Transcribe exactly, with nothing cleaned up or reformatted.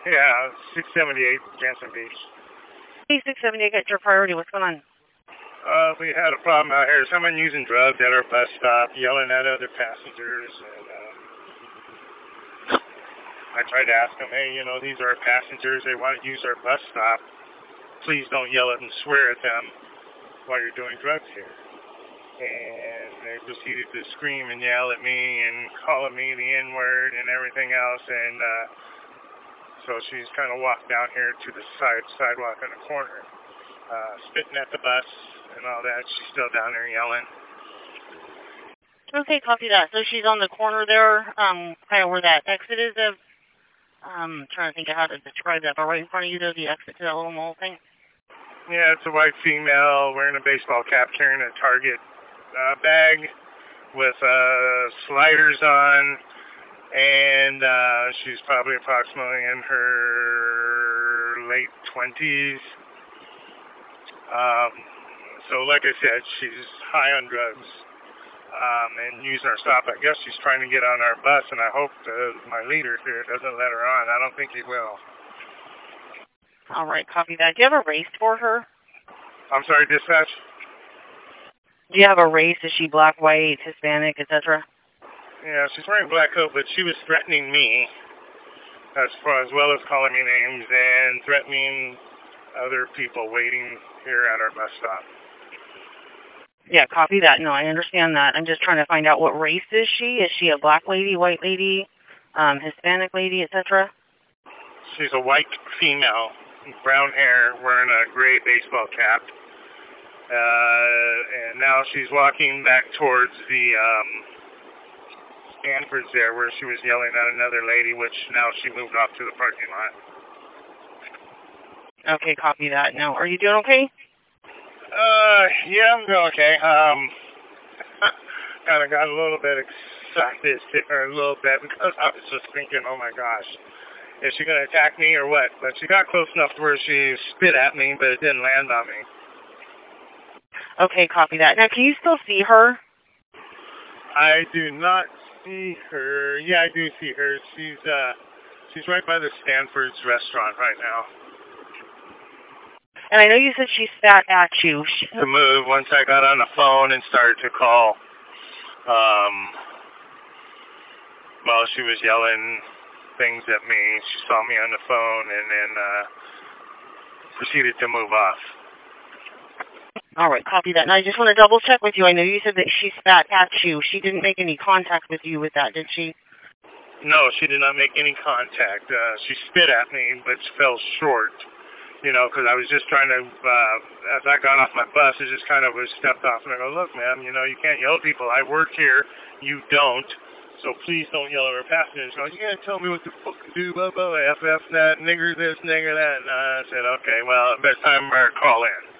Yeah, six seventy-eight, Jansen Beach. Hey, six seventy-eight, got your priority. What's going on? Uh, we had a problem out here. Someone using drugs at our bus stop, yelling at other passengers. And, uh, I tried to ask them, hey, you know, these are our passengers. They want to use our bus stop. Please don't yell at and swear at them while you're doing drugs here. And they proceeded to scream and yell at me and calling me the N-word and everything else. And uh, so she's kind of walked down here to the side sidewalk in the corner, uh, spitting at the bus and all that. She's still down there yelling. Okay, copy that. So she's on the corner there, um, kind of where that exit is. Of, um, trying to think of how to describe that, but right in front of you, there's the exit to that little mall thing. Yeah, it's a white female wearing a baseball cap, carrying a Target uh, bag with uh, sliders on, and uh, she's probably approximately in her late twenties. Um, so like I said, she's high on drugs um, and using our stop. I guess she's trying to get on our bus, and I hope uh, my leader here doesn't let her on. I don't think he will. All right, copy that. Do you have a race for her? I'm sorry, dispatch? Do you have a race? Is she black, white, Hispanic, et cetera? Yeah, she's wearing a black coat, but she was threatening me, as far as well as calling me names and threatening other people waiting here at our bus stop. Yeah, copy that. No, I understand that. I'm just trying to find out what race is she. Is she a black lady, white lady, um, Hispanic lady, et cetera? She's a white female, brown hair, wearing a gray baseball cap. Uh, and now she's walking back towards the um, Stanford's there, where she was yelling at another lady, which now she moved off to the parking lot. Okay, copy that. Now, are you doing okay? Uh, yeah, I'm doing okay. Um, kind of got a little bit excited, or a little bit, because I was just thinking, oh my gosh, is she going to attack me or what? But she got close enough to where she spit at me, but it didn't land on me. Okay, copy that. Now, can you still see her? I do not see her. Yeah, I do see her. She's, uh, she's right by the Stanford's restaurant right now. And I know you said she spat at you. To move once I got on the phone and started to call. Um, well, she was yelling things at me. She saw me on the phone and then uh, proceeded to move off. All right, copy that. And I just want to double check with you. I know you said that she spat at you. She didn't make any contact with you with that, did she? No, she did not make any contact. Uh, she spit at me, but fell short. You know, because I was just trying to, uh, as I got off my bus, I just kind of was stepped off and I go, look, ma'am, you know, you can't yell at people. I work here. You don't. So please don't yell at our passengers. Go, you can't tell me what to fucking do, blah, blah, F F that, nigger this, nigger that. And I said, okay, well, best time to call in.